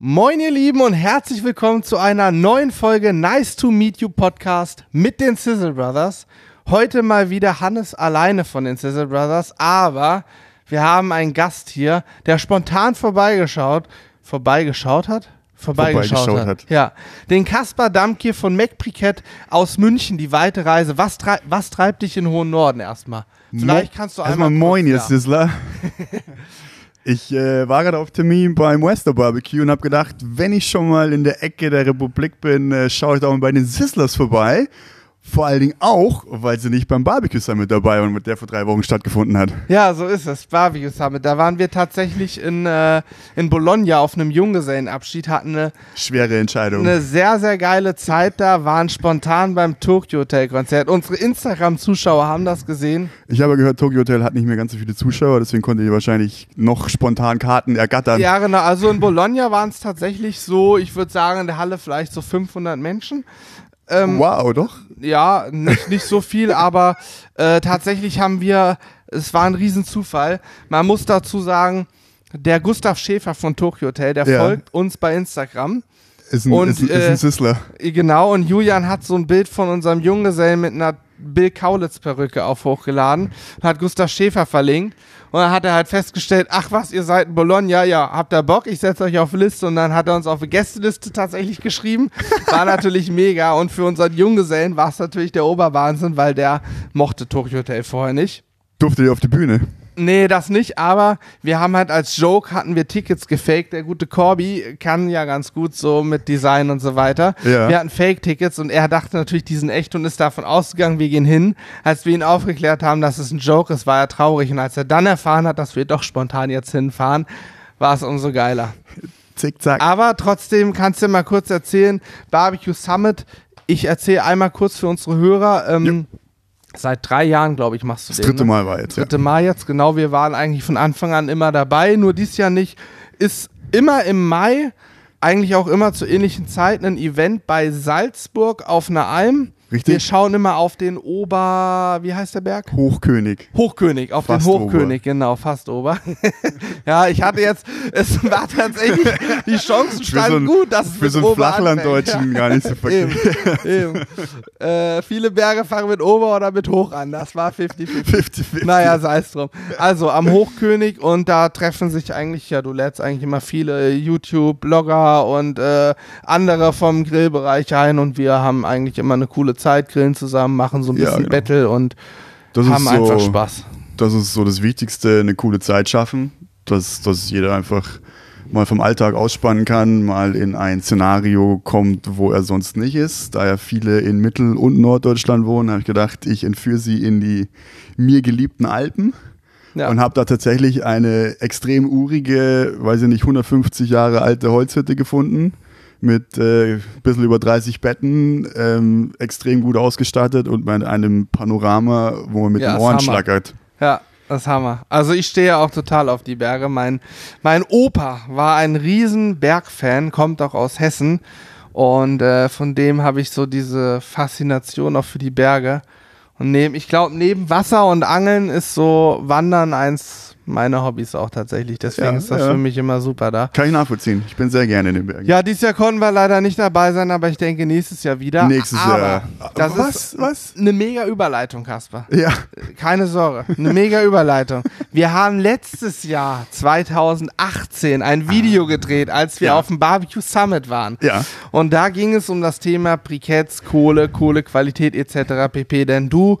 Moin ihr Lieben und herzlich willkommen zu einer neuen Folge Nice to Meet You Podcast mit den Sizzle Brothers. Heute mal wieder Hannes alleine von den Sizzle Brothers, aber wir haben einen Gast hier, der spontan vorbeigeschaut hat. Ja, den Kaspar Damke von MacBriquette aus München, die weite Reise. Was treibt dich in den hohen Norden erstmal? Vielleicht kannst du einmal moin, ihr Sizzler. Ich war gerade auf Termin beim Wester Barbecue und habe gedacht, wenn ich schon mal in der Ecke der Republik bin, schaue ich da mal bei den Sizzlers vorbei. Vor allen Dingen auch, weil sie nicht beim Barbecue Summit dabei waren, mit der vor 3 Wochen stattgefunden hat. Ja, so ist es, Barbecue Summit. Da waren wir tatsächlich in Bologna auf einem Junggesellenabschied, hatten eine schwere Entscheidung. Eine sehr, sehr geile Zeit da, waren spontan beim Tokyo Hotel Konzert. Unsere Instagram-Zuschauer haben das gesehen. Ich habe gehört, Tokyo Hotel hat nicht mehr ganz so viele Zuschauer, deswegen konnte ihr wahrscheinlich noch spontan Karten ergattern. Ja, genau. Also in Bologna waren es tatsächlich so, ich würde sagen, in der Halle vielleicht so 500 Menschen. Wow, doch? Ja, nicht so viel, aber tatsächlich es war ein Riesenzufall. Man muss dazu sagen, der Gustav Schäfer von Tokyo Hotel, der folgt uns bei Instagram. Ist ein Sizzler. Genau, und Julian hat so ein Bild von unserem Junggesellen mit einer Bill Kaulitz-Perücke hochgeladen und hat Gustav Schäfer verlinkt. Und dann hat er halt festgestellt, ach was, ihr seid in Bologna, ja, habt ihr Bock, ich setze euch auf Liste. Und dann hat er uns auf eine Gästeliste tatsächlich geschrieben. War natürlich mega und für unseren Junggesellen war es natürlich der Oberwahnsinn, weil der mochte Tokyo Hotel vorher nicht. Durfte ihr auf die Bühne? Nee, das nicht, aber wir haben halt als Joke, hatten wir Tickets gefaked. Der gute Corby kann ja ganz gut so mit Design und so weiter. Ja. Wir hatten Fake-Tickets und er dachte natürlich, die sind echt und ist davon ausgegangen, wir gehen hin. Als wir ihn aufgeklärt haben, dass es ein Joke ist, war er traurig. Und als er dann erfahren hat, dass wir doch spontan jetzt hinfahren, war es umso geiler. Zickzack. Aber trotzdem kannst du mal kurz erzählen, Barbecue Summit, ich erzähle einmal kurz für unsere Hörer, seit 3 Jahren, glaube ich, machst du den. Das dritte Mal war jetzt. Dritte Mal jetzt, genau. Wir waren eigentlich von Anfang an immer dabei, nur dieses Jahr nicht. Ist immer im Mai, eigentlich auch immer zu ähnlichen Zeiten, ein Event bei Salzburg auf einer Alm. Richtig. Wir schauen immer auf den wie heißt der Berg? Hochkönig, auf fast den Hochkönig, genau, fast Ober. Ja, ich hatte jetzt, es war tatsächlich, die Chancen standen gut, dass es für so einen Flachlanddeutschen gar nicht so verkehrt. Eben. Viele Berge fangen mit Ober oder mit Hoch an, das war 50-50. Naja, sei es drum. Also am Hochkönig und da treffen sich eigentlich, ja, du lädst eigentlich immer viele YouTube-Blogger und andere vom Grillbereich ein und wir haben eigentlich immer eine coole Zeit, grillen zusammen, machen so ein bisschen Battle und haben einfach Spaß. Das ist so das Wichtigste, eine coole Zeit schaffen, dass jeder einfach mal vom Alltag ausspannen kann, mal in ein Szenario kommt, wo er sonst nicht ist. Da ja viele in Mittel- und Norddeutschland wohnen, habe ich gedacht, ich entführe sie in die mir geliebten Alpen. Ja. Und habe da tatsächlich eine extrem urige, weiß ich nicht, 150 Jahre alte Holzhütte gefunden. Mit bisschen über 30 Betten, extrem gut ausgestattet und mit einem Panorama, wo man mit den Ohren schlackert. Ja, das ist Hammer. Also ich stehe auch total auf die Berge. Mein Opa war ein riesen Bergfan, kommt auch aus Hessen und von dem habe ich so diese Faszination auch für die Berge. Und ich glaube, neben Wasser und Angeln ist so Wandern eins meiner Hobbys auch tatsächlich. Deswegen ist das für mich immer super da. Kann ich nachvollziehen. Ich bin sehr gerne in den Bergen. Ja, dieses Jahr konnten wir leider nicht dabei sein, aber ich denke nächstes Jahr wieder. Nächstes Jahr. Das ist eine mega Überleitung, Kaspar. Ja. Keine Sorge. Eine mega Überleitung. Wir haben letztes Jahr, 2018, ein Video gedreht, als wir auf dem Barbecue Summit waren. Ja. Und da ging es um das Thema Briketts, Kohlequalität etc. pp. Denn du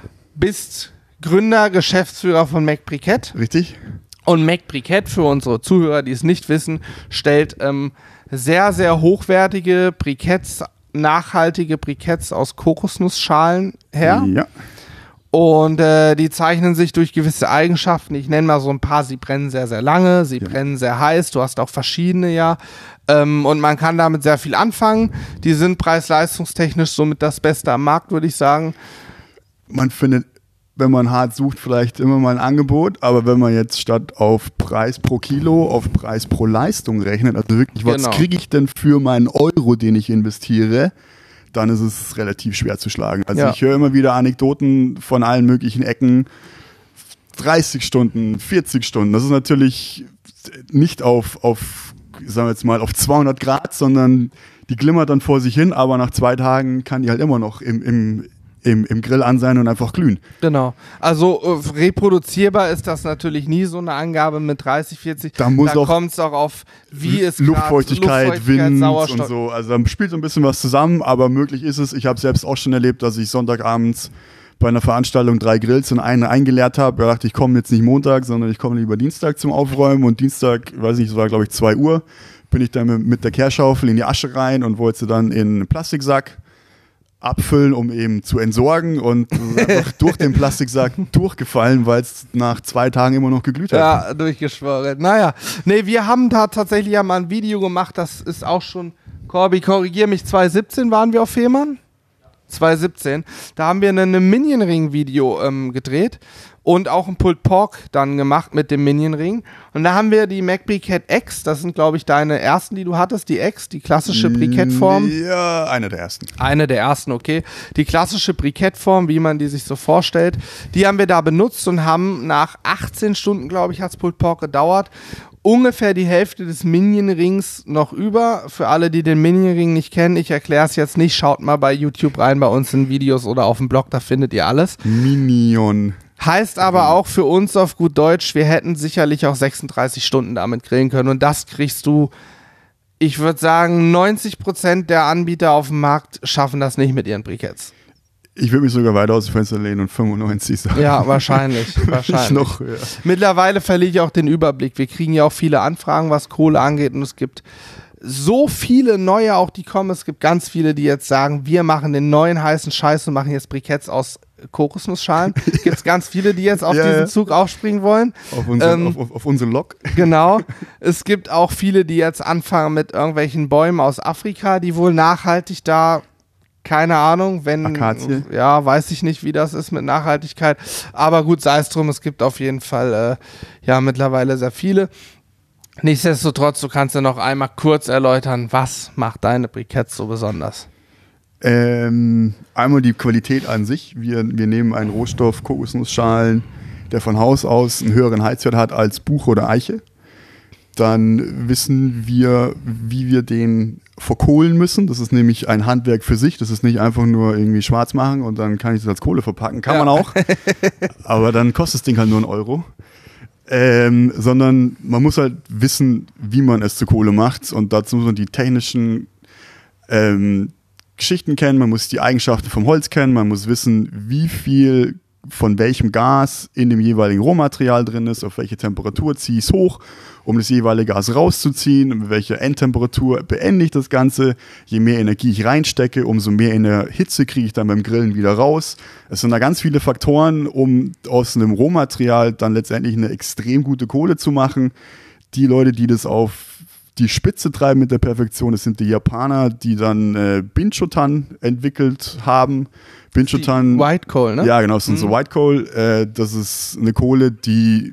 bist Gründer, Geschäftsführer von MacBriquette. Richtig. Und MacBriquette, für unsere Zuhörer, die es nicht wissen, stellt sehr, sehr hochwertige Briketts, nachhaltige Briketts aus Kokosnussschalen her. Ja. Und die zeichnen sich durch gewisse Eigenschaften. Ich nenne mal so ein paar. Sie brennen sehr, sehr lange, sie brennen sehr heiß. Du hast auch verschiedene, und man kann damit sehr viel anfangen. Die sind preis-leistungstechnisch somit das Beste am Markt, würde ich sagen. Man findet, wenn man hart sucht, vielleicht immer mal ein Angebot, aber wenn man jetzt statt auf Preis pro Kilo auf Preis pro Leistung rechnet, also wirklich, was kriege ich denn für meinen Euro, den ich investiere, dann ist es relativ schwer zu schlagen. Also ich höre immer wieder Anekdoten von allen möglichen Ecken, 30 Stunden, 40 Stunden, das ist natürlich nicht auf sagen wir jetzt mal, auf 200 Grad, sondern die glimmert dann vor sich hin, aber nach 2 Tagen kann die halt immer noch im Grill an sein und einfach glühen. Genau. Also reproduzierbar ist das natürlich nie, so eine Angabe mit 30, 40. Da kommt es auch auf, wie es Luftfeuchtigkeit, Wind Sauerstoff und so. Also da spielt so ein bisschen was zusammen, aber möglich ist es. Ich habe selbst auch schon erlebt, dass ich Sonntagabends bei einer Veranstaltung 3 Grills und einen eingeleert habe. Da dachte ich, komme jetzt nicht Montag, sondern ich komme lieber Dienstag zum Aufräumen. Und Dienstag, weiß nicht, es war glaube ich 2 Uhr, bin ich dann mit der Kehrschaufel in die Asche rein und wollte sie dann in einen Plastiksack abfüllen, um eben zu entsorgen, und einfach durch den Plastiksack durchgefallen, weil es nach 2 Tagen immer noch geglüht hat. Ja, durchgeschworen. Naja, nee, wir haben da tatsächlich ja mal ein Video gemacht, das ist auch schon, Corby, korrigier mich, 2017 waren wir auf Fehmarn? 2017. Da haben wir eine Minion-Ring-Video gedreht und auch ein Pulled Pork dann gemacht mit dem Minion-Ring. Und da haben wir die McBriquette X, das sind, glaube ich, deine ersten, die du hattest, die X, die klassische Brikettform. Ja, eine der ersten. Eine der ersten, okay. Die klassische Brikettform, wie man die sich so vorstellt, die haben wir da benutzt und haben nach 18 Stunden, glaube ich, hat es Pulled Pork gedauert, ungefähr die Hälfte des Minion-Rings noch über. Für alle, die den Minion-Ring nicht kennen, ich erkläre es jetzt nicht, schaut mal bei YouTube rein, bei uns in Videos oder auf dem Blog, da findet ihr alles. Minion. Heißt aber auch für uns auf gut Deutsch, wir hätten sicherlich auch 36 Stunden damit grillen können, und das kriegst du, ich würde sagen, 90% der Anbieter auf dem Markt schaffen das nicht mit ihren Briketts. Ich würde mich sogar weiter aus dem Fenster lehnen und 95 sagen. Ja, wahrscheinlich. Noch höher. Mittlerweile verliere ich auch den Überblick. Wir kriegen ja auch viele Anfragen, was Kohle angeht, und es gibt so viele neue auch, die kommen. Es gibt ganz viele, die jetzt sagen, wir machen den neuen heißen Scheiß und machen jetzt Briketts aus Kokosnussschalen. Gibt es ganz viele, die jetzt auf diesen Zug aufspringen wollen. Auf unseren Lok. Genau. Es gibt auch viele, die jetzt anfangen mit irgendwelchen Bäumen aus Afrika, die wohl nachhaltig da, keine Ahnung, wenn, Akazie. Ja, weiß ich nicht, wie das ist mit Nachhaltigkeit. Aber gut, sei es drum, es gibt auf jeden Fall mittlerweile sehr viele. Nichtsdestotrotz, du kannst ja noch einmal kurz erläutern, was macht deine Briketts so besonders? Einmal die Qualität an sich. Wir nehmen einen Rohstoff, Kokosnussschalen, der von Haus aus einen höheren Heizwert hat als Buche oder Eiche. Dann wissen wir, wie wir den verkohlen müssen. Das ist nämlich ein Handwerk für sich. Das ist nicht einfach nur irgendwie schwarz machen und dann kann ich das als Kohle verpacken. Kann man auch. Aber dann kostet das Ding halt nur 1 Euro. Sondern man muss halt wissen, wie man es zur Kohle macht. Und dazu muss man die technischen Geschichten kennen. Man muss die Eigenschaften vom Holz kennen. Man muss wissen, wie viel von welchem Gas in dem jeweiligen Rohmaterial drin ist, auf welche Temperatur ziehe ich es hoch, um das jeweilige Gas rauszuziehen, mit welcher Endtemperatur beende ich das Ganze. Je mehr Energie ich reinstecke, umso mehr in der Hitze kriege ich dann beim Grillen wieder raus. Es sind da ganz viele Faktoren, um aus einem Rohmaterial dann letztendlich eine extrem gute Kohle zu machen. Die Leute, die das auf die Spitze treiben mit der Perfektion, das sind die Japaner, die dann Binchotan entwickelt haben. Binchotan, White Coal, ne? Ja, genau, das sind so White Coal. Das ist eine Kohle, die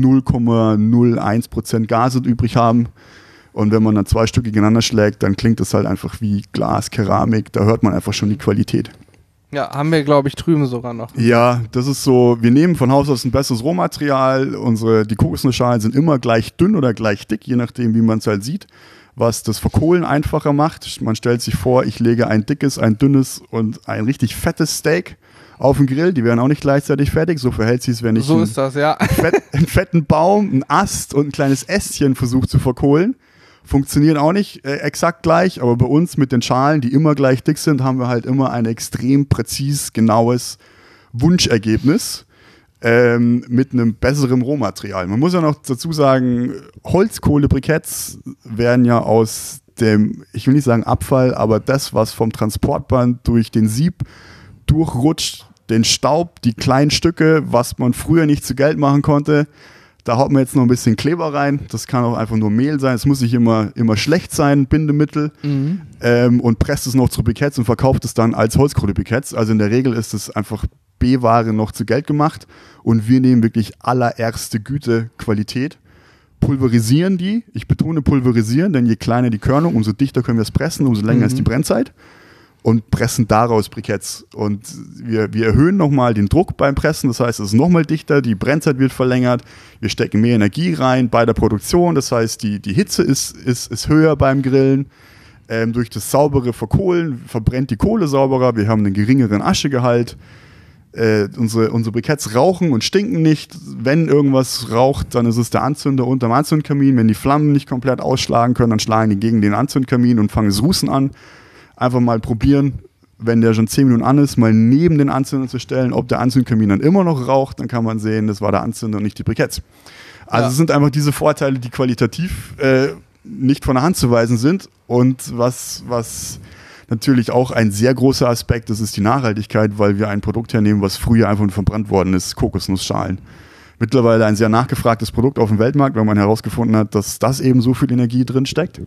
0,01% Gase übrig haben. Und wenn man dann 2 Stück gegeneinander schlägt, dann klingt das halt einfach wie Glas, Keramik. Da hört man einfach schon die Qualität. Ja, haben wir, glaube ich, drüben sogar noch. Ja, das ist so, wir nehmen von Haus aus ein besseres Rohmaterial. Die Kokosnussschalen sind immer gleich dünn oder gleich dick, je nachdem, wie man es halt sieht, was das Verkohlen einfacher macht. Man stellt sich vor, ich lege ein dickes, ein dünnes und ein richtig fettes Steak auf den Grill. Die werden auch nicht gleichzeitig fertig. So verhält sich es, wenn ich einen fetten Baum, einen Ast und ein kleines Ästchen versuche zu verkohlen. Funktionieren auch nicht exakt gleich, aber bei uns mit den Schalen, die immer gleich dick sind, haben wir halt immer ein extrem präzis, genaues Wunschergebnis mit einem besseren Rohmaterial. Man muss ja noch dazu sagen, Holzkohlebriketts werden ja aus dem, ich will nicht sagen Abfall, aber das, was vom Transportband durch den Sieb durchrutscht, den Staub, die kleinen Stücke, was man früher nicht zu Geld machen konnte. Da haut man jetzt noch ein bisschen Kleber rein. Das kann auch einfach nur Mehl sein. Es muss nicht immer schlecht sein, Bindemittel. Und presst es noch zu Briketts und verkauft es dann als Holzkohlebriketts. Also in der Regel ist es einfach B-Ware noch zu Geld gemacht. Und wir nehmen wirklich allererste Güte Qualität, pulverisieren die. Ich betone pulverisieren, denn je kleiner die Körnung, umso dichter können wir es pressen, umso länger ist die Brennzeit. und pressen daraus Briketts. Und wir erhöhen nochmal den Druck beim Pressen, das heißt, es ist nochmal dichter, die Brennzeit wird verlängert, wir stecken mehr Energie rein bei der Produktion, das heißt, die Hitze ist höher beim Grillen. Durch das saubere Verkohlen verbrennt die Kohle sauberer, wir haben einen geringeren Aschegehalt. Unsere Briketts rauchen und stinken nicht. Wenn irgendwas raucht, dann ist es der Anzünder unterm Anzündkamin. Wenn die Flammen nicht komplett ausschlagen können, dann schlagen die gegen den Anzündkamin und fangen das Rußen an. Einfach mal probieren, wenn der schon 10 Minuten an ist, mal neben den Anzünder zu stellen. Ob der Anzündkamin dann immer noch raucht, dann kann man sehen, das war der Anzünder und nicht die Briketts. Also es sind einfach diese Vorteile, die qualitativ nicht von der Hand zu weisen sind. Und was natürlich auch ein sehr großer Aspekt, das ist die Nachhaltigkeit, weil wir ein Produkt hernehmen, was früher einfach verbrannt worden ist, Kokosnussschalen. Mittlerweile ein sehr nachgefragtes Produkt auf dem Weltmarkt, weil man herausgefunden hat, dass das eben so viel Energie drin steckt.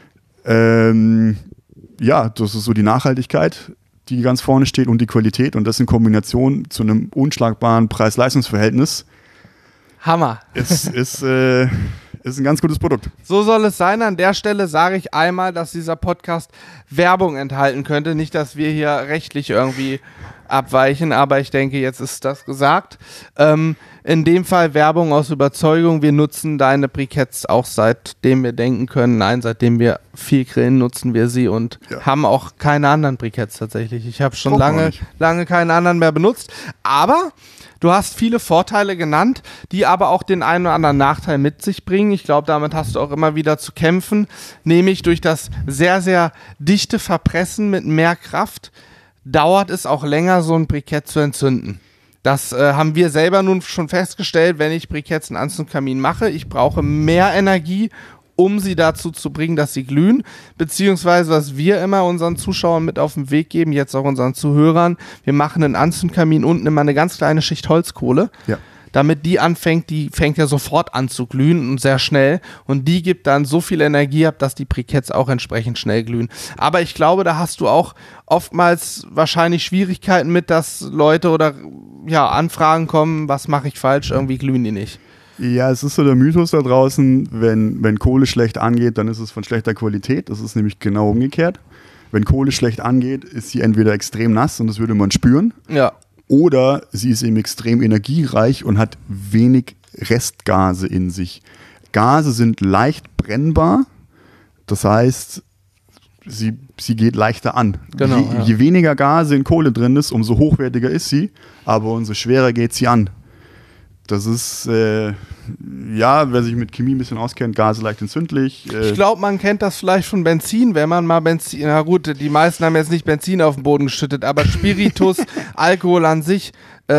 Ja, das ist so die Nachhaltigkeit, die ganz vorne steht und die Qualität und das in Kombination zu einem unschlagbaren Preis-Leistungs-Verhältnis. Hammer. Ist ein ganz gutes Produkt. So soll es sein. An der Stelle sage ich einmal, dass dieser Podcast Werbung enthalten könnte. Nicht, dass wir hier rechtlich irgendwie abweichen, aber ich denke, jetzt ist das gesagt. In dem Fall Werbung aus Überzeugung. Wir nutzen deine Briketts auch seitdem wir denken können. Nein, seitdem wir viel grillen, nutzen wir sie und haben auch keine anderen Briketts tatsächlich. Ich habe schon lange keinen anderen mehr benutzt. Aber du hast viele Vorteile genannt, die aber auch den einen oder anderen Nachteil mit sich bringen. Ich glaube, damit hast du auch immer wieder zu kämpfen, nämlich durch das sehr, sehr dichte Verpressen mit mehr Kraft dauert es auch länger, so ein Brikett zu entzünden. Das haben wir selber nun schon festgestellt, wenn ich Briketts in Anzündkamin mache. Ich brauche mehr Energie, um sie dazu zu bringen, dass sie glühen, beziehungsweise was wir immer unseren Zuschauern mit auf den Weg geben, jetzt auch unseren Zuhörern, wir machen einen Anzündkamin unten immer eine ganz kleine Schicht Holzkohle, damit die fängt ja sofort an zu glühen und sehr schnell und die gibt dann so viel Energie ab, dass die Briketts auch entsprechend schnell glühen. Aber ich glaube, da hast du auch oftmals wahrscheinlich Schwierigkeiten mit, dass Leute oder Anfragen kommen, was mache ich falsch, irgendwie glühen die nicht. Ja, es ist so der Mythos da draußen, wenn Kohle schlecht angeht, dann ist es von schlechter Qualität. Das ist nämlich genau umgekehrt. Wenn Kohle schlecht angeht, ist sie entweder extrem nass und das würde man spüren. Ja. Oder sie ist eben extrem energiereich und hat wenig Restgase in sich. Gase sind leicht brennbar, das heißt, sie geht leichter an. Genau, je weniger Gase in Kohle drin ist, umso hochwertiger ist sie, aber umso schwerer geht sie an. Das ist, wer sich mit Chemie ein bisschen auskennt, Gase leicht entzündlich. Ich glaube, man kennt das vielleicht von Benzin, wenn man mal Benzin, na gut, die meisten haben jetzt nicht Benzin auf den Boden geschüttet, aber Spiritus, Alkohol an sich,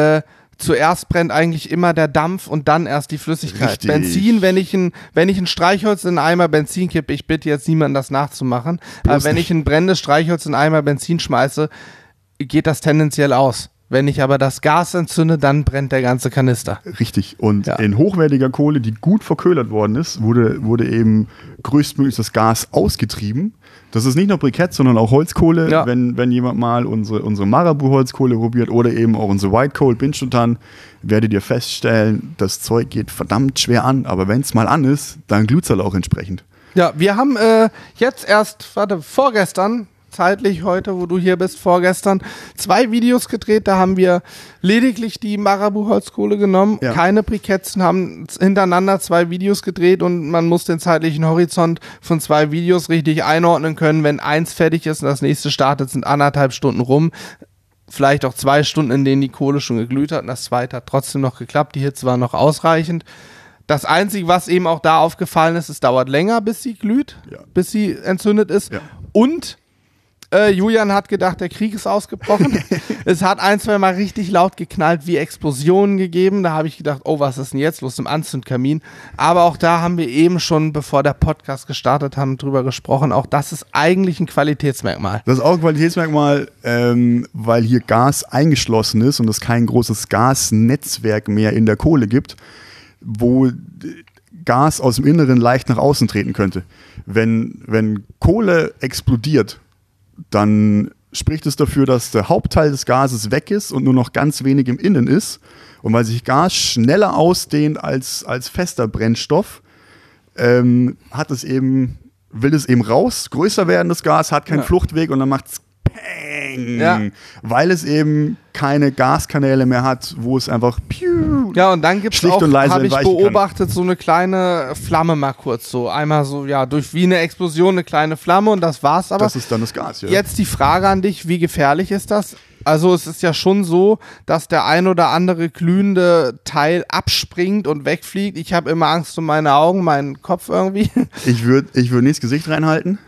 zuerst brennt eigentlich immer der Dampf und dann erst die Flüssigkeit. Richtig. Benzin, wenn ich ein Streichholz in einen Eimer Benzin kippe, ich bitte jetzt niemanden, das nachzumachen, aber wenn ich ein brennendes Streichholz in einen Eimer Benzin schmeiße, geht das tendenziell aus. Wenn ich aber das Gas entzünde, dann brennt der ganze Kanister. Richtig. Und in hochwertiger Kohle, die gut verköhlert worden ist, wurde eben größtmöglich das Gas ausgetrieben. Das ist nicht nur Brikett, sondern auch Holzkohle. Ja. Wenn jemand mal unsere Marabu-Holzkohle probiert oder eben auch unsere White Coal Binchutan, werdet ihr feststellen, das Zeug geht verdammt schwer an. Aber wenn es mal an ist, dann glüht es halt auch entsprechend. Ja, wir haben jetzt erst, vorgestern, zeitlich heute, wo du hier bist, vorgestern, 2 Videos gedreht. Da haben wir lediglich die Marabu-Holzkohle genommen, keine Briketts, haben hintereinander 2 Videos gedreht und man muss den zeitlichen Horizont von 2 Videos richtig einordnen können. Wenn eins fertig ist und das nächste startet, sind 1,5 Stunden rum. Vielleicht auch 2 Stunden, in denen die Kohle schon geglüht hat und das zweite hat trotzdem noch geklappt. Die Hitze war noch ausreichend. Das Einzige, was eben auch da aufgefallen ist, es dauert länger, bis sie glüht, bis sie entzündet ist. Ja. Und Julian hat gedacht, der Krieg ist ausgebrochen. Es hat 1-2 Mal richtig laut geknallt, wie Explosionen gegeben. Da habe ich gedacht, oh, was ist denn jetzt los im Anzündkamin? Aber auch da haben wir eben schon, bevor der Podcast gestartet haben, drüber gesprochen. Auch das ist eigentlich ein Qualitätsmerkmal. Das ist auch ein Qualitätsmerkmal, weil hier Gas eingeschlossen ist und es kein großes Gasnetzwerk mehr in der Kohle gibt, wo Gas aus dem Inneren leicht nach außen treten könnte. Wenn Kohle explodiert, dann spricht es dafür, dass der Hauptteil des Gases weg ist und nur noch ganz wenig im Innen ist. Und weil sich Gas schneller ausdehnt als fester Brennstoff, will es eben raus, größer werden das Gas, hat keinen Fluchtweg und dann macht es bang, Ja. weil es eben keine Gaskanäle mehr hat, wo es einfach Ja, und dann gibt es schlicht auch, und leise habe ich entweichen kann. beobachtet, so eine kleine Flamme mal kurz so. Einmal so, ja, durch wie eine Explosion eine kleine Flamme und das war's. Aber Das ist dann das Gas, ja. jetzt die Frage an dich, wie gefährlich ist das? Also es ist ja schon so, dass der ein oder andere glühende Teil abspringt und wegfliegt. Ich habe immer Angst um meine Augen, meinen Kopf irgendwie. Ich würd nicht das Gesicht reinhalten.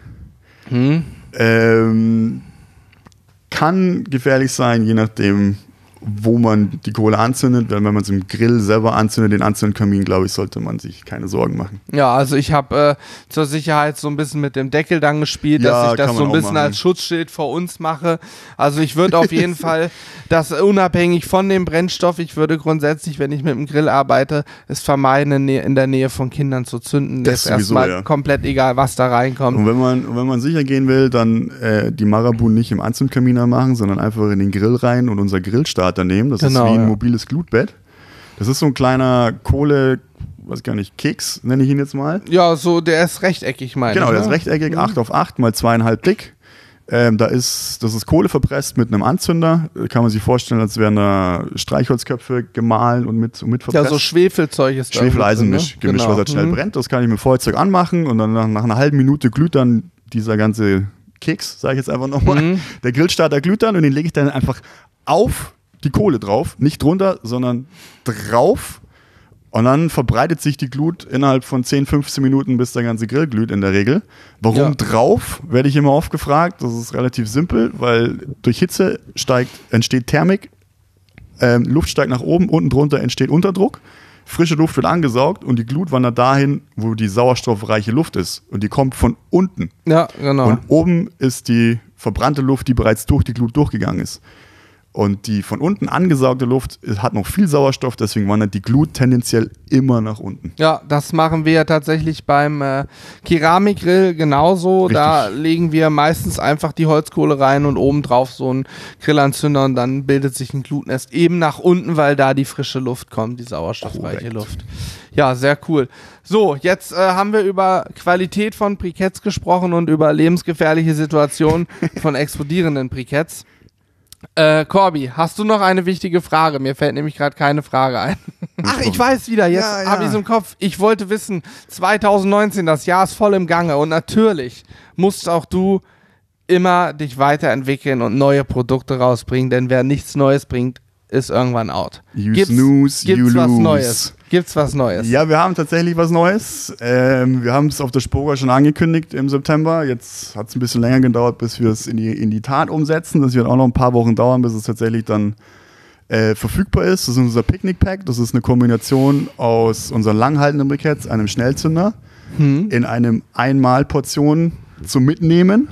Kann gefährlich sein, je nachdem, wo man die Kohle anzündet, weil wenn man es im Grill selber anzündet, den Anzündkamin, glaube ich, sollte man sich keine Sorgen machen. Ja, also ich habe zur Sicherheit so ein bisschen mit dem Deckel dann gespielt, Ja, dass ich das kann so man ein auch bisschen machen. als Schutzschild vor uns mache. Also ich würde auf jeden Fall, das unabhängig von dem Brennstoff, ich würde grundsätzlich, wenn ich mit dem Grill arbeite, es vermeiden, in der Nähe von Kindern zu zünden. Das Jetzt sowieso, erstmal ja. komplett egal, was da reinkommt. Und wenn man sicher gehen will, dann die Marabu nicht im Anzündkamin anmachen, sondern einfach in den Grill rein und unser Grillstarter nehmen. Das Genau, ist wie ein ja. mobiles Glutbett. Das ist so ein kleiner Kohle, weiß gar nicht, Keks, nenne ich ihn jetzt mal. Ja, so, der ist rechteckig, meine Genau, ich. der ne? ist rechteckig, 8x8 mal 2,5 dick. Das ist Kohle verpresst mit einem Anzünder. Kann man sich vorstellen, als wären da Streichholzköpfe gemahlen und mit verpresst. Ja, so Schwefelzeug ist da. Schwefel-Eisen-Gemisch, drin, ne? was halt schnell brennt. Das kann ich mit Feuerzeug anmachen und dann nach einer halben Minute glüht dann dieser ganze Keks, sage ich jetzt einfach nochmal. Der Grillstarter glüht dann und den lege ich dann einfach auf die Kohle drauf. Nicht drunter, sondern drauf. Und dann verbreitet sich die Glut innerhalb von 10, 15 Minuten, bis der ganze Grill glüht in der Regel. Warum Ja. drauf, werde ich immer oft gefragt. Das ist relativ simpel, weil durch Hitze entsteht Thermik, Luft steigt nach oben, unten drunter entsteht Unterdruck, frische Luft wird angesaugt und die Glut wandert dahin, wo die sauerstoffreiche Luft ist. Und die kommt von unten. Ja, genau. Und oben ist die verbrannte Luft, die bereits durch die Glut durchgegangen ist. Und die von unten angesaugte Luft hat noch viel Sauerstoff, deswegen wandert die Glut tendenziell immer nach unten. Ja, das machen wir ja tatsächlich beim Keramikgrill genauso. Richtig. Da legen wir meistens einfach die Holzkohle rein und obendrauf so einen Grillanzünder und dann bildet sich ein Glutnest eben nach unten, weil da die frische Luft kommt, die sauerstoffreiche Korrekt. Luft. Ja, sehr cool. So, jetzt haben wir über Qualität von Briketts gesprochen und über lebensgefährliche Situationen von explodierenden Briketts. Corby, hast du noch eine wichtige Frage? Mir fällt nämlich gerade keine Frage ein. Ach, ich weiß wieder, jetzt Ja, ja. habe ich es im Kopf. Ich wollte wissen, 2019, das Jahr ist voll im Gange und natürlich musst auch du immer dich weiterentwickeln und neue Produkte rausbringen, denn wer nichts Neues bringt, ist irgendwann out. You snooze, you gibt's was lose. Neues? Gibt's was Neues? Ja, wir haben tatsächlich was Neues. Wir haben es auf der Spoga schon angekündigt im September. Jetzt hat es ein bisschen länger gedauert, bis wir es in die Tat umsetzen. Das wird auch noch ein paar Wochen dauern, bis es tatsächlich dann verfügbar ist. Das ist unser Picnic Pack. Das ist eine Kombination aus unseren langhaltenden Briketts, einem Schnellzünder, in einem Einmalportion zum Mitnehmen.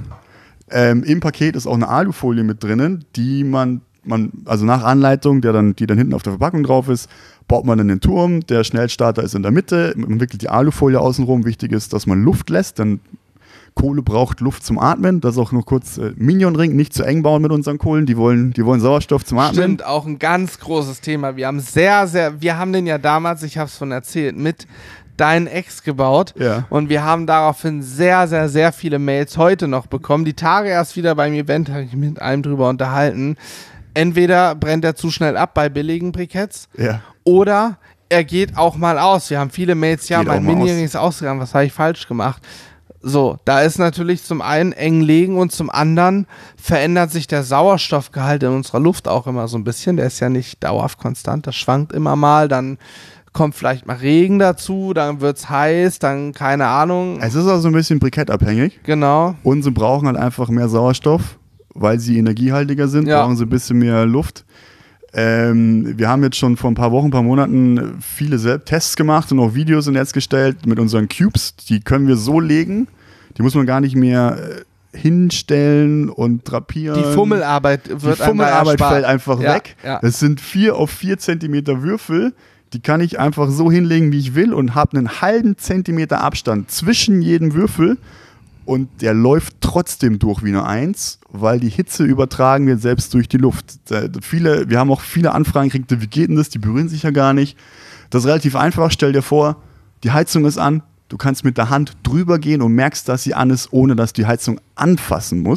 Im Paket ist auch eine Alufolie mit drinnen, die man also nach Anleitung, die dann hinten auf der Verpackung drauf ist, baut man einen Turm. Der Schnellstarter ist in der Mitte. Man wickelt die Alufolie außenrum. Wichtig ist, dass man Luft lässt, denn Kohle braucht Luft zum Atmen. Das ist auch noch kurz Minion-Ring, nicht zu eng bauen mit unseren Kohlen. Die wollen Sauerstoff zum Atmen. Stimmt, auch ein ganz großes Thema. Wir haben den ja damals, ich habe es von erzählt, mit deinen Ex gebaut. Ja. Und wir haben daraufhin sehr, sehr, sehr viele Mails heute noch bekommen. Die Tage erst wieder beim Event habe ich mich mit einem drüber unterhalten. Entweder brennt er zu schnell ab bei billigen Briketts Ja. oder er geht auch mal aus. Wir haben viele Mails, ja, Geht mein auch mal Mini-Ring ist ausgegangen, was habe ich falsch gemacht? So, da ist natürlich zum einen eng legen und zum anderen verändert sich der Sauerstoffgehalt in unserer Luft auch immer so ein bisschen. Der ist ja nicht dauerhaft konstant, das schwankt immer mal, dann kommt vielleicht mal Regen dazu, dann wird es heiß, dann keine Ahnung. Es ist also ein bisschen brikettabhängig. Genau. Und sie brauchen halt einfach mehr Sauerstoff, weil sie energiehaltiger sind, Ja. brauchen sie ein bisschen mehr Luft. Wir haben jetzt schon vor ein paar Wochen, ein paar Monaten viele Tests gemacht und auch Videos im Netz gestellt mit unseren Cubes. Die können wir so legen, die muss man gar nicht mehr hinstellen und drapieren. Die Fummelarbeit wird Die Fummelarbeit fällt einfach Ja, weg. ja. Das sind 4 auf 4 Zentimeter Würfel. Die kann ich einfach so hinlegen, wie ich will und habe einen halben Zentimeter Abstand zwischen jedem Würfel. Und der läuft trotzdem durch wie eine 1, weil die Hitze übertragen wird selbst durch die Luft. Wir haben auch viele Anfragen gekriegt, wie geht denn das? Die berühren sich ja gar nicht. Das ist relativ einfach. Stell dir vor, die Heizung ist an. Du kannst mit der Hand drüber gehen und merkst, dass sie an ist, ohne dass du die Heizung anfassen musst.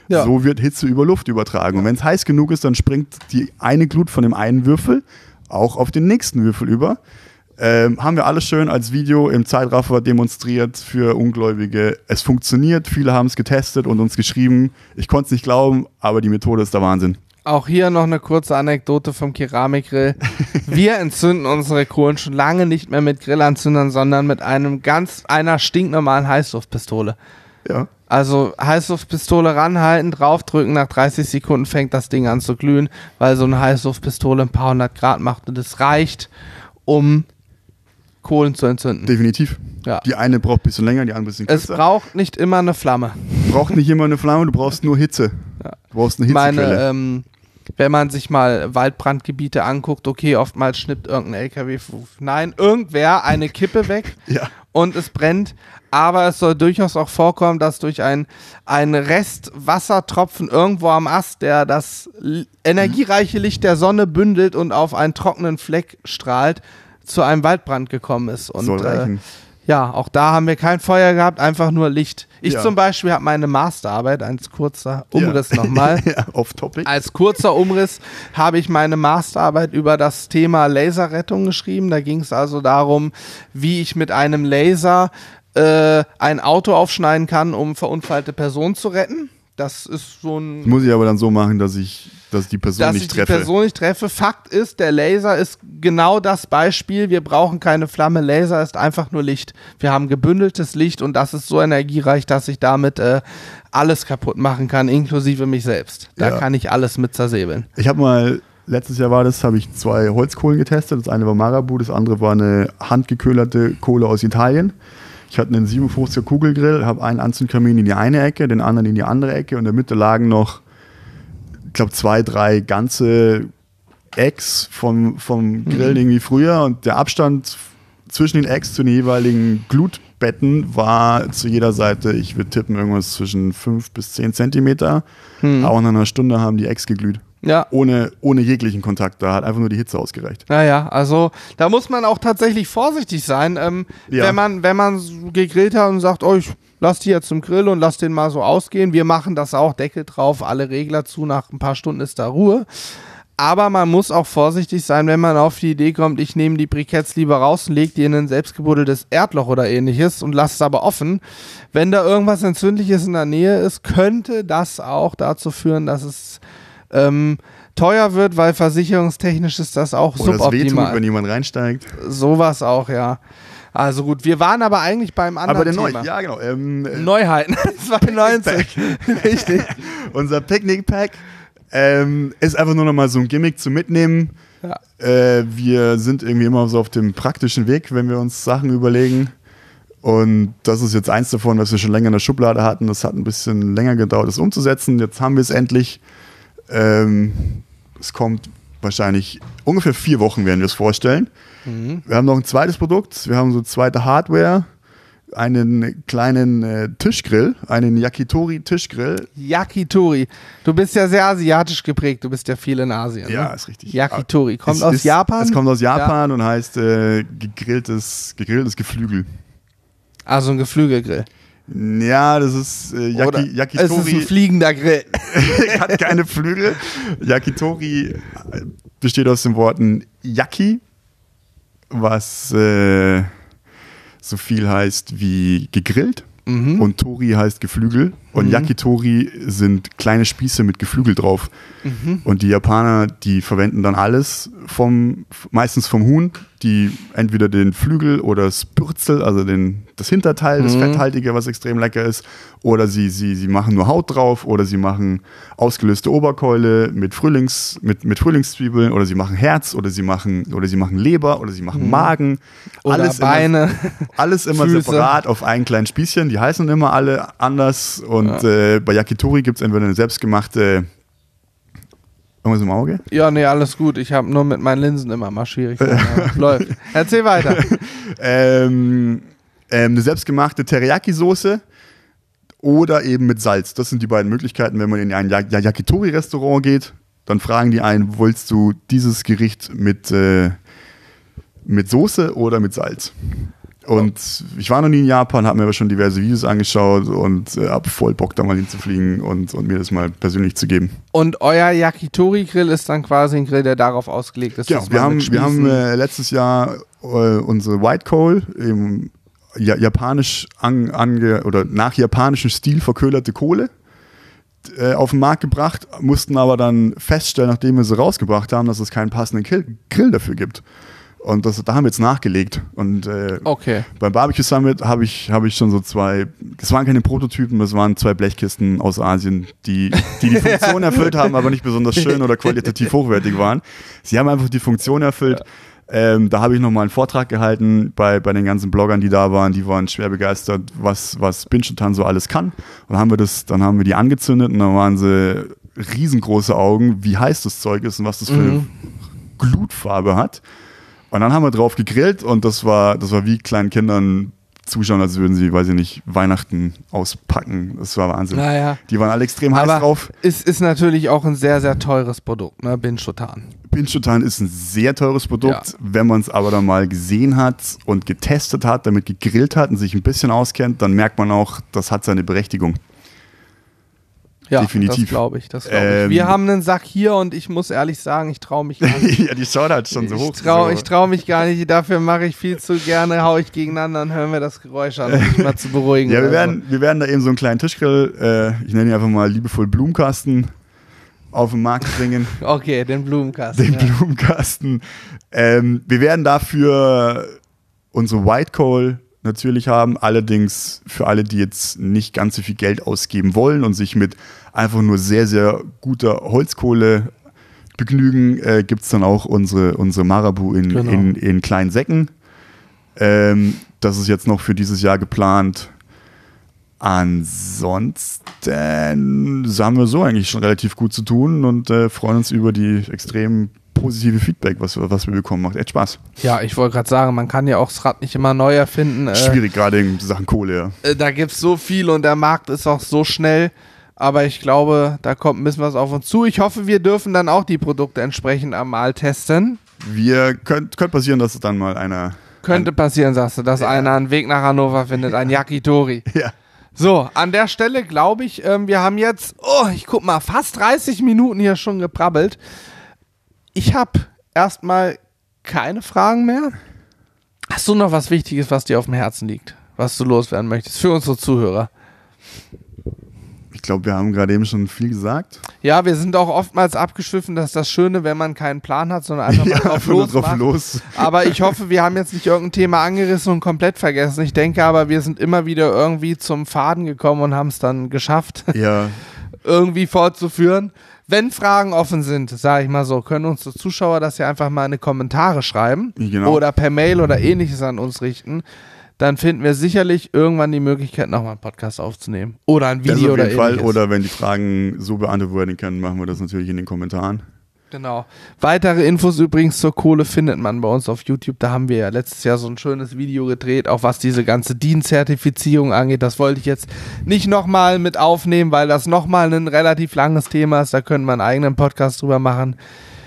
Ja. So wird Hitze über Luft übertragen. Und wenn es heiß genug ist, dann springt die eine Glut von dem einen Würfel auch auf den nächsten Würfel über. Haben wir alles schön als Video im Zeitraffer demonstriert für Ungläubige. Es funktioniert, viele haben es getestet und uns geschrieben. Ich konnte es nicht glauben, aber die Methode ist der Wahnsinn. Auch hier noch eine kurze Anekdote vom Keramikgrill. Wir entzünden unsere Kohlen schon lange nicht mehr mit Grillanzündern, sondern mit einer stinknormalen Heißluftpistole. Ja. Also Heißluftpistole ranhalten, draufdrücken, nach 30 Sekunden fängt das Ding an zu glühen, weil so eine Heißluftpistole ein paar 100 Grad macht und es reicht, um Kohlen zu entzünden. Definitiv. Ja. Die eine braucht ein bisschen länger, die andere ein bisschen kürzer. Es braucht nicht immer eine Flamme. Du brauchst nicht immer eine Flamme, du brauchst nur Hitze. Ja. Du brauchst eine Hitzequelle. Wenn man sich mal Waldbrandgebiete anguckt, okay, oftmals schnippt irgendein LKW, nein, irgendwer eine Kippe weg Ja. und es brennt. Aber es soll durchaus auch vorkommen, dass durch ein Rest Wassertropfen irgendwo am Ast, der das energiereiche Licht der Sonne bündelt und auf einen trockenen Fleck strahlt, zu einem Waldbrand gekommen ist. Und Soll reichen. ja, auch da haben wir kein Feuer gehabt, einfach nur Licht. Ich Ja. zum Beispiel habe meine Masterarbeit, als kurzer Umriss nochmal. Ja, off-topic. Als kurzer Umriss habe ich meine Masterarbeit über das Thema Laserrettung geschrieben. Da ging es also darum, wie ich mit einem Laser ein Auto aufschneiden kann, um verunfallte Personen zu retten. Das ist so ein... Das muss ich aber dann so machen, dass ich die Person Dass nicht ich treffe. die Person nicht treffe. Fakt ist, der Laser ist genau das Beispiel. Wir brauchen keine Flamme. Laser ist einfach nur Licht. Wir haben gebündeltes Licht und das ist so energiereich, dass ich damit alles kaputt machen kann, inklusive mich selbst. Da Ja. kann ich alles mit zersäbeln. Ich habe mal, letztes Jahr habe ich 2 Holzkohlen getestet. Das eine war Marabu, das andere war eine handgeköhlerte Kohle aus Italien. Ich hatte einen 57er Kugelgrill, habe einen Anzündkamin in die eine Ecke, den anderen in die andere Ecke und in der Mitte lagen noch, ich glaube, 2, 3 ganze Eggs vom Grillen irgendwie früher und der Abstand zwischen den Eggs zu den jeweiligen Glutbetten war zu jeder Seite, ich würde tippen, irgendwas zwischen 5 bis 10 Zentimeter. Auch nach einer Stunde haben die Eggs geglüht. Ja. Ohne jeglichen Kontakt, da hat einfach nur die Hitze ausgereicht. Naja, also da muss man auch tatsächlich vorsichtig sein, Ja. wenn man gegrillt hat und sagt, oh, ich lass die jetzt zum Grill und lass den mal so ausgehen. Wir machen das auch, Deckel drauf, alle Regler zu, nach ein paar Stunden ist da Ruhe. Aber man muss auch vorsichtig sein, wenn man auf die Idee kommt, ich nehme die Briketts lieber raus und lege die in ein selbstgebuddeltes Erdloch oder ähnliches und lasse es aber offen. Wenn da irgendwas Entzündliches in der Nähe ist, könnte das auch dazu führen, dass es teuer wird, weil versicherungstechnisch ist das auch Oder es wehtut, suboptimal. wenn jemand reinsteigt. Sowas auch, ja. Also gut, wir waren aber eigentlich beim anderen Aber der Thema. ja genau. Neuheiten, 92. Richtig. Unser Picknick-Pack ist einfach nur noch mal so ein Gimmick zum Mitnehmen. Ja. Wir sind irgendwie immer so auf dem praktischen Weg, wenn wir uns Sachen überlegen. Und das ist jetzt eins davon, was wir schon länger in der Schublade hatten. Das hat ein bisschen länger gedauert, das umzusetzen. Jetzt haben wir es endlich. Es kommt wahrscheinlich ungefähr 4 Wochen, werden wir es vorstellen. Wir haben noch ein zweites Produkt. Wir haben so zweite Hardware. Einen kleinen Tischgrill, einen Yakitori-Tischgrill. Yakitori. Du bist ja sehr asiatisch geprägt. Du bist ja viel in Asien. Ja, ne? ist richtig. Yakitori. Kommt Es aus ist, Japan? Es kommt aus Japan und heißt gegrilltes Geflügel. Also ein Geflügelgrill. Ja, das ist Yakitori. Es ist ein fliegender Grill. Hat keine Flügel. Yakitori besteht aus den Worten Yaki, was so viel heißt wie gegrillt. Und Tori heißt Geflügel. Und Yakitori sind kleine Spieße mit Geflügel drauf. Und die Japaner, die verwenden dann alles meistens vom Huhn, die entweder den Flügel oder das Bürzel, also das Hinterteil, das Fetthaltige, was extrem lecker ist, oder sie machen nur Haut drauf, oder sie machen ausgelöste Oberkeule mit Frühlingszwiebeln, oder sie machen Herz, oder sie machen Leber, oder sie machen Magen. Oder Beine. Alles immer Füße. separat auf einen kleinen Spießchen. Die heißen immer alle anders. Und bei Yakitori gibt es entweder eine selbstgemachte. Irgendwas im Auge? Ja, nee, alles gut. Ich habe nur mit meinen Linsen immer mal Schwierigkeiten. Läuft. Erzähl weiter. Eine selbstgemachte Teriyaki-Soße oder eben mit Salz. Das sind die beiden Möglichkeiten, wenn man in ein Yakitori-Restaurant geht. Dann fragen die einen, willst du dieses Gericht mit Soße oder mit Salz? Und ich war noch nie in Japan, habe mir aber schon diverse Videos angeschaut und habe voll Bock, da mal hinzufliegen und mir das mal persönlich zu geben. Und euer Yakitori-Grill ist dann quasi ein Grill, der darauf ausgelegt ist. Genau, wir haben letztes Jahr unsere White Coal im japanisch oder nach japanischem Stil verköhlerte Kohle auf den Markt gebracht, mussten aber dann feststellen, nachdem wir sie rausgebracht haben, dass es keinen passenden Grill dafür gibt. Und da haben wir jetzt nachgelegt. Und beim Barbecue Summit habe ich schon so das waren keine Prototypen, das waren 2 Blechkisten aus Asien, die Funktion erfüllt haben, aber nicht besonders schön oder qualitativ hochwertig waren. Sie haben einfach die Funktion erfüllt. Da habe ich nochmal einen Vortrag gehalten bei den ganzen Bloggern, die da waren. Die waren schwer begeistert, was Bingchotan so alles kann. Und dann haben wir die angezündet und dann waren sie riesengroße Augen, wie heiß das Zeug ist und was das für eine Glutfarbe hat. Und dann haben wir drauf gegrillt und das war wie kleinen Kindern zuschauen, als würden sie, weiß ich nicht, Weihnachten auspacken. Das war Wahnsinn. Naja. Die waren alle extrem heiß drauf. Es ist natürlich auch ein sehr, sehr teures Produkt, ne? Bingchotan. Bingchotan ist ein sehr teures Produkt. Ja. Wenn man es aber dann mal gesehen hat und getestet hat, damit gegrillt hat und sich ein bisschen auskennt, dann merkt man auch, das hat seine Berechtigung. Ja, definitiv. Das glaube ich. Wir haben einen Sack hier und ich muss ehrlich sagen, ich traue mich gar nicht. Ja, die Shoutout schon so hoch. Ich traue mich gar nicht. Dafür mache ich viel zu gerne, haue ich gegeneinander, dann hören wir das Geräusch an, um mich mal zu beruhigen. Ja, wir werden da eben so einen kleinen Tischgrill, ich nenne ihn einfach mal liebevoll Blumenkasten, auf den Markt bringen. Okay, den Blumenkasten. Blumenkasten. Wir werden dafür unsere White Coal natürlich haben, allerdings für alle, die jetzt nicht ganz so viel Geld ausgeben wollen und sich mit einfach nur sehr, sehr guter Holzkohle begnügen, gibt es dann auch unsere Marabu in kleinen Säcken. Das ist jetzt noch für dieses Jahr geplant. Ansonsten haben wir so eigentlich schon relativ gut zu tun und freuen uns über die extrem positive Feedback, was wir bekommen. Macht echt Spaß. Ja, ich wollte gerade sagen, man kann ja auch das Rad nicht immer neu erfinden. Schwierig, gerade in Sachen Kohle, ja. Da gibt es so viel und der Markt ist auch so schnell. Aber ich glaube, da kommt ein bisschen was auf uns zu. Ich hoffe, wir dürfen dann auch die Produkte entsprechend einmal testen. Könnte passieren, dass es dann mal einer... Könnte passieren, sagst du, dass einer einen Weg nach Hannover findet, ein Yakitori. Ja. So, an der Stelle glaube ich, wir haben jetzt, ich guck mal, fast 30 Minuten hier schon gebrabbelt. Ich habe erstmal keine Fragen mehr. Hast du noch was Wichtiges, was dir auf dem Herzen liegt, was du loswerden möchtest für unsere Zuhörer? Ich glaube, wir haben gerade eben schon viel gesagt. Ja, wir sind auch oftmals abgeschwiffen, das ist das Schöne, wenn man keinen Plan hat, sondern einfach mal drauf los. Aber ich hoffe, wir haben jetzt nicht irgendein Thema angerissen und komplett vergessen. Ich denke aber, wir sind immer wieder irgendwie zum Faden gekommen und haben es dann geschafft, irgendwie fortzuführen. Wenn Fragen offen sind, sage ich mal so, können unsere Zuschauer das ja einfach mal in die Kommentare schreiben oder per Mail oder ähnliches an uns richten. Dann finden wir sicherlich irgendwann die Möglichkeit, nochmal einen Podcast aufzunehmen. Oder ein Video oder ähnliches. Fall. Oder wenn die Fragen so beantwortet werden können, machen wir das natürlich in den Kommentaren. Genau. Weitere Infos übrigens zur Kohle findet man bei uns auf YouTube. Da haben wir ja letztes Jahr so ein schönes Video gedreht, auch was diese ganze DIN-Zertifizierung angeht. Das wollte ich jetzt nicht nochmal mit aufnehmen, weil das nochmal ein relativ langes Thema ist. Da können wir einen eigenen Podcast drüber machen.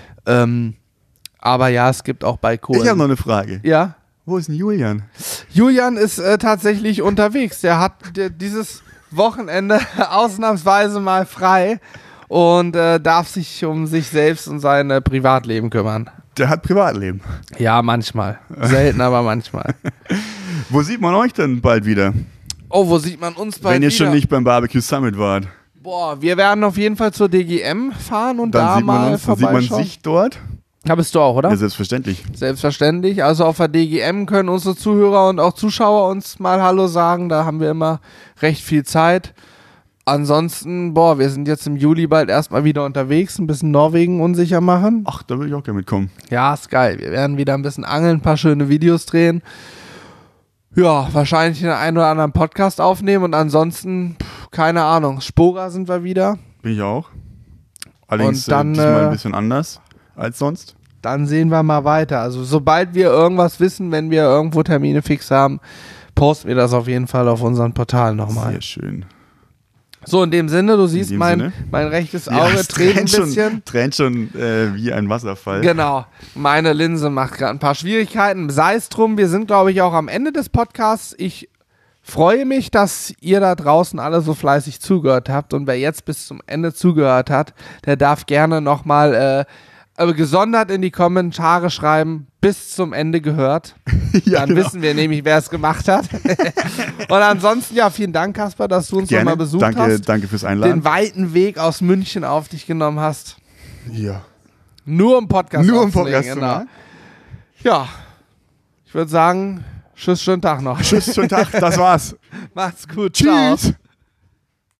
Aber ja, es gibt auch bei Kohle... Ich habe noch eine Frage. Ja? Wo ist denn Julian? Julian ist tatsächlich unterwegs. Der hat dieses Wochenende ausnahmsweise mal frei und darf sich um sich selbst und sein Privatleben kümmern. Der hat Privatleben? Ja, manchmal. Selten, aber manchmal. Wo sieht man euch denn bald wieder? Oh, wo sieht man uns bald wieder? Wenn ihr schon nicht beim Barbecue Summit wart. Boah, wir werden auf jeden Fall zur DGM fahren und dann da mal vorbeischauen. Dann sieht man sich dort? Ja, bist du auch, oder? Ja, selbstverständlich. Selbstverständlich. Also auf der DGM können unsere Zuhörer und auch Zuschauer uns mal Hallo sagen. Da haben wir immer recht viel Zeit. Ansonsten, wir sind jetzt im Juli bald erstmal wieder unterwegs, ein bisschen Norwegen unsicher machen. Ach, da will ich auch gerne mitkommen. Ja, ist geil. Wir werden wieder ein bisschen angeln, ein paar schöne Videos drehen. Ja, wahrscheinlich den einen oder anderen Podcast aufnehmen und ansonsten, keine Ahnung, Spora sind wir wieder. Bin ich auch. Allerdings dann, diesmal ein bisschen anders als sonst. Dann sehen wir mal weiter. Also sobald wir irgendwas wissen, wenn wir irgendwo Termine fix haben, posten wir das auf jeden Fall auf unseren Portalen nochmal. Sehr schön. So, in dem Sinne, du siehst, mein rechtes Auge tränt ein bisschen. Tränt schon wie ein Wasserfall. Genau, meine Linse macht gerade ein paar Schwierigkeiten. Sei es drum, wir sind, glaube ich, auch am Ende des Podcasts. Ich freue mich, dass ihr da draußen alle so fleißig zugehört habt. Und wer jetzt bis zum Ende zugehört hat, der darf gerne nochmal gesondert in die Kommentare schreiben, bis zum Ende gehört. Ja, Dann wissen wir nämlich, wer es gemacht hat. Und ansonsten, ja, vielen Dank, Kaspar, dass du uns nochmal besucht hast. Danke fürs Einladen. Den weiten Weg aus München auf dich genommen hast. Ja. Nur im Podcast. Genau. Ja, ich würde sagen, tschüss, schönen Tag noch. Tschüss, schönen Tag, das war's. Macht's gut, Tschüss. Ciao.